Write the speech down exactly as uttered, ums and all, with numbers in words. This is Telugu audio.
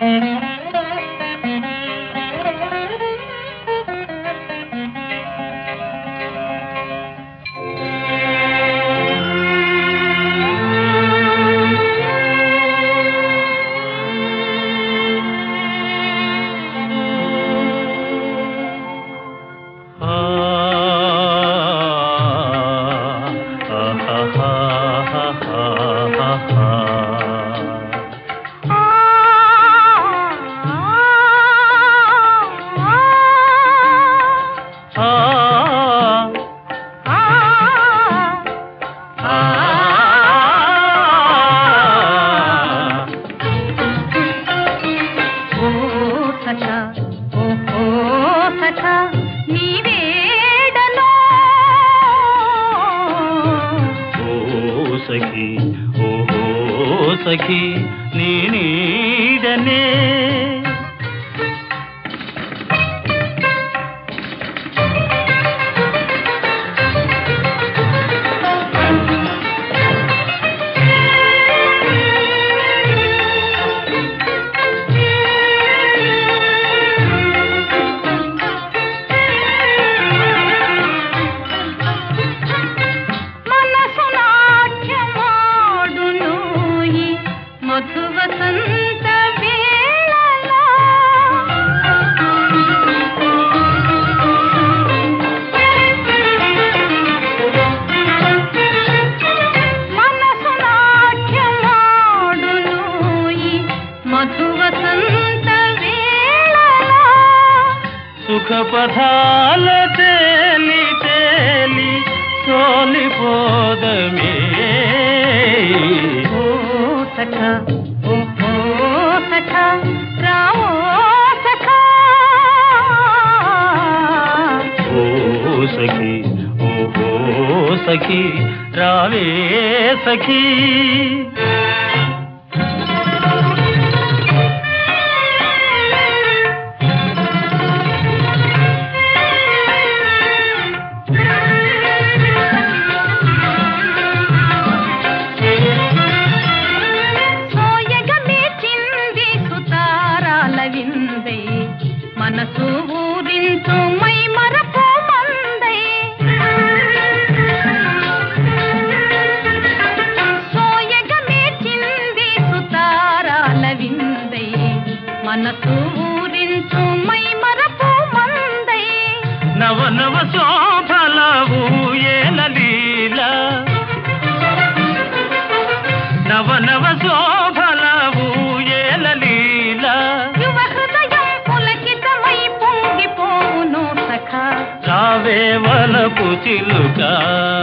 सखी ओहो सखी नी नीडने सुख पथाल तेली तेली सोली पोद में ओ सखा ओ ओ सखा रावो सखा ओ सखी ओ ओ सखी रावे सखी మనసు ఊరించు మై మరపు మందై సోయగమే చింది సుతారాల విందై మనసు ఊరించు మై మరపు మందై నవ నవ శోభలవు ఏల లీల నవ నవ శోభలవు ఏల లీల రావే వలపు చిలుక